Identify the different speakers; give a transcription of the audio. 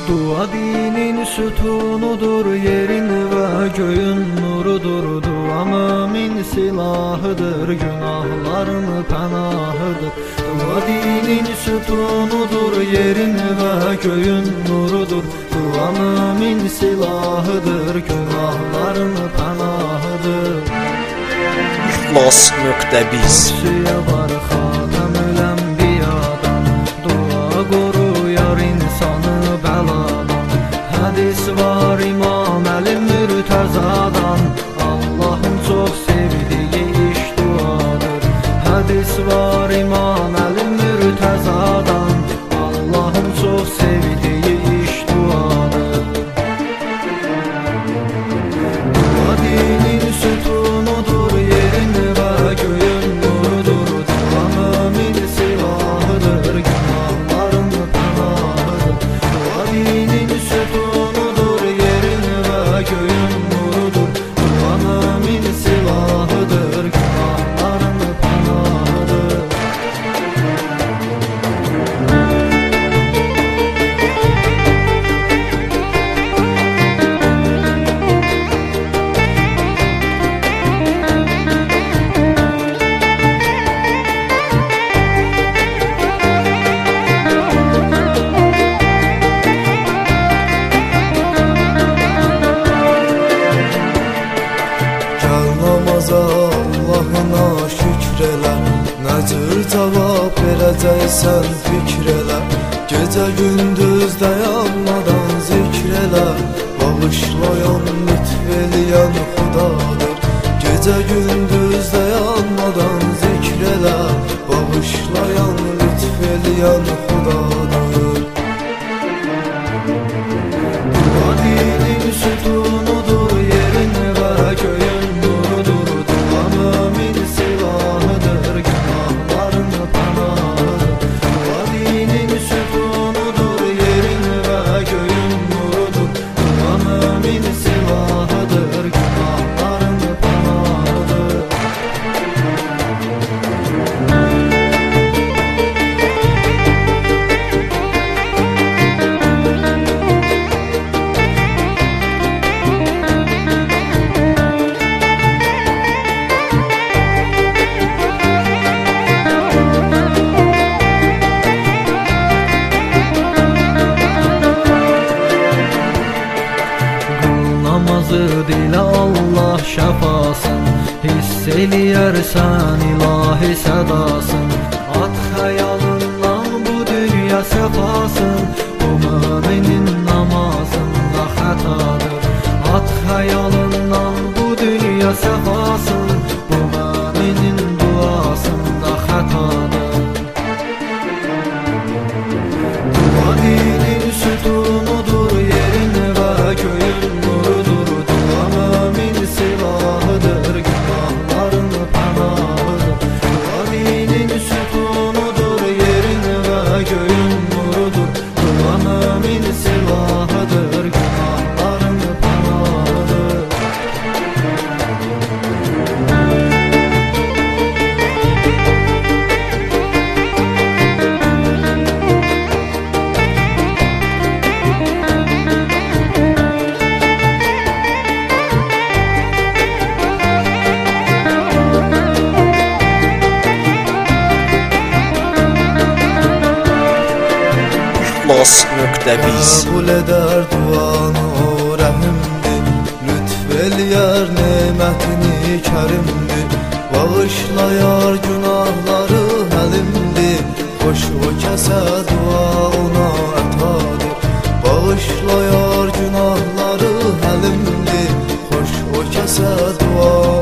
Speaker 1: Dua dinin sütunudur, yerin ve göğün nurudur. Dua mümin silahıdır, günahların pənahıdır. Dua dinin sütunudur, yerin ve göğün nurudur. Dua mümin silahıdır, günahların pənahıdır.
Speaker 2: İxlas.biz
Speaker 1: Suya var Xatamül Enbiyadan, dua qoruyar insanı bəladan. Hədis var İmam Əli Mürtəzadan, Allahın çox sevdiyi iş duadır. Hədis var İmam Əli Mürtəzadan, Allahın çox sevdiyi iş duadır. Dua dinin sütunudur, yerin ve göğün nurudur. Dua mümin silahıdır, günahların pənahıdır. Dua dinin sütunudur, yerin ve göğün nurudur. Dua mümin silahıdır, günahların pənahıdır.
Speaker 3: Allahına şükr elə, nə cür cavab verəcəksən fikr elə. Gecə gündüz dayanmadan zikr elə, bağışlayan lütf eləyən Xudadır. Gecə gündüz dayanmadan zikr elə, bağışlayan lütf eləyən Xudadır. Dua dinin sütunudur, yerin ve göğün nurudur. Dua mümin silahıdır, günahların pənahıdır. Dua dinin sütunudur, yerin ve göğün nurudur. Dua mümin silahıdır, günahların pənahıdır. Namazı dilə Allah şəfasın, hiss eləyərsən ilahi sədasın. At xəyalından bu dünya səfasın, bu müminin namazında xətadır. At xəyalından bu dünya səfasın, bu müminin duasında xətadır. Dua dinin sütunudur, yerin ve göğün nurudur. Dua mümin silahıdır, günahların pənahıdır. Dua dinin sütunudur, yerin ve göğün nurudur. Dua mümin silahıdır, günahların pənahıdır.
Speaker 2: İxlas.biz
Speaker 3: Qəbul edər duanı o rəhimdir, lütf eləyər nemətini kərimdir. Bağışlayar günahları həlimdir, xoş o kəsə dua ona ətadır. Bağışlayar günahları həlimdir, xoş o kəsə dua